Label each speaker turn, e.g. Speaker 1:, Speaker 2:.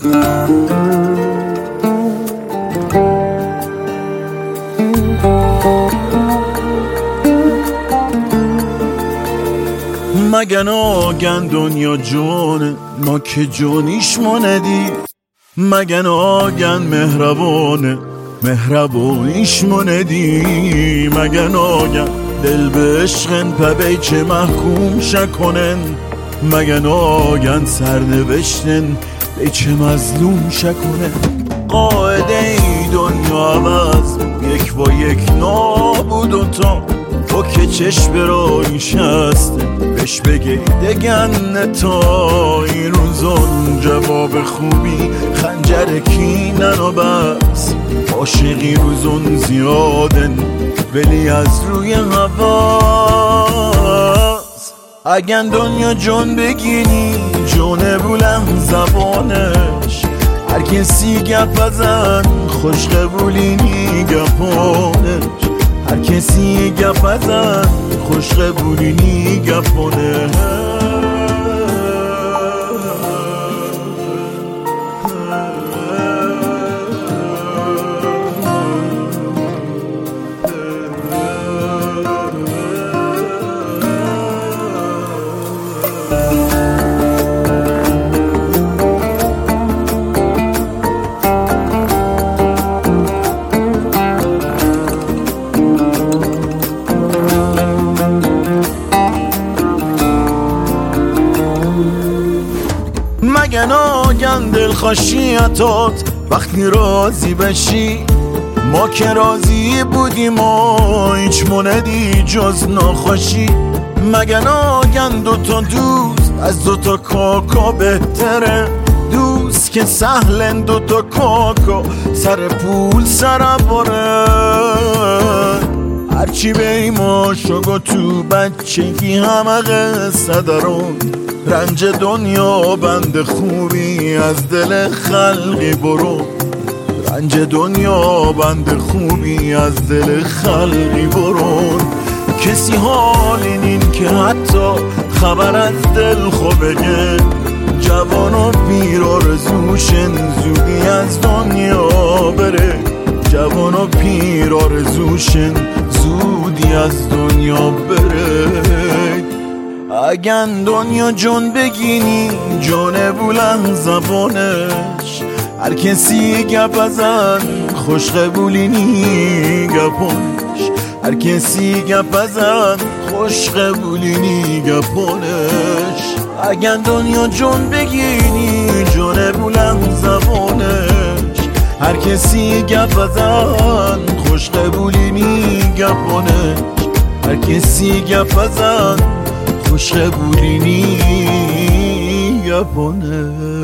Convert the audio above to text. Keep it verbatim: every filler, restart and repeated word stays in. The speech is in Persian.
Speaker 1: مگه ناگن دنیا جونه ما که جونیش ماندی، مگه ناگن مهربانه مهربانیش ماندی، مگه ناگن دل به عشقن پبی چه محکوم شکنن، مگه ناگن سرنوشتن به چه مظلوم شکنن. قاعده ای دنیا عوض یک با یک نابود و تا تو که چشم برای شسته بهش بگی دگن تا این روزون جواب خوبی خنجر کینن و بس عاشقی روزون زیادن ولی از روی هواست. اگه دنیا جون بگینی جونه بلند زبانش هر کسی گپ ازن خوش قبولینی گپانش، هر کسی گپ ازن خوش قبولینی گپانش. مگه ناگن دلخوشیتات وقتی راضی بشی، ما که راضی بودیم و هیچ موندی جز ناخوشی. مگه ناگن دوتا دوست از دوتا کاکا بهتره، دوست که سهلن دوتا کاکا سر پول سر باره. هرچی بیما شگو تو بچگی همه قصه دارون، رنج دنیا بند خوبی از دل خلقی برو، رنج دنیا بند خوبی از دل خلقی برون. کسی حال این که حتی خبر از دل خوبه، جوان و پیر آرزوشن زودی از دنیا بره، جوان و پیر آرزوشن زودی از دنیا بره. اگن دنیا جون بگینی جونه بلند زبانش هر کسی گپ ازن خوش قبولینی گپانش، هر کسی گپ ازن خوش قبولینی گپانش. اگن دنیا جون بگینی جونه بلند زبانش هر کسی گپ ازن خوش قبولینی گپانش، هر کسی گپ ازن خوش قبولینی گپانه.